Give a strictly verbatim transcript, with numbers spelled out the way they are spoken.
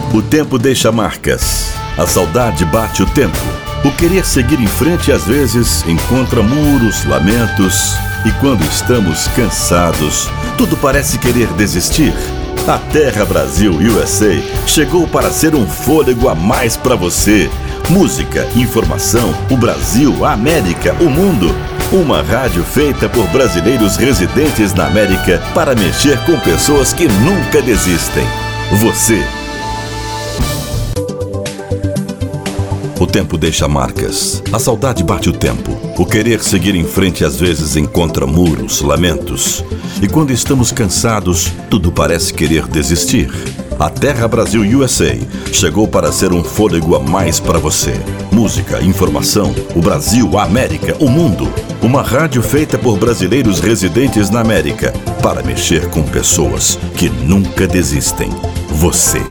O tempo deixa marcas. A saudade bate o tempo. O querer seguir em frente às vezes encontra muros, lamentos. E quando estamos cansados, tudo parece querer desistir. A Terra Brasil U S A chegou para ser um fôlego a mais para você. Música, informação, o Brasil, a América, o mundo. Uma rádio feita por brasileiros residentes na América para mexer com pessoas que nunca desistem. Você. O tempo deixa marcas. A saudade bate o tempo. O querer seguir em frente às vezes encontra muros, lamentos. E quando estamos cansados, tudo parece querer desistir. A Terra Brasil U S A chegou para ser um fôlego a mais para você. Música, informação, o Brasil, a América, o mundo. Uma rádio feita por brasileiros residentes na América para mexer com pessoas que nunca desistem. Você.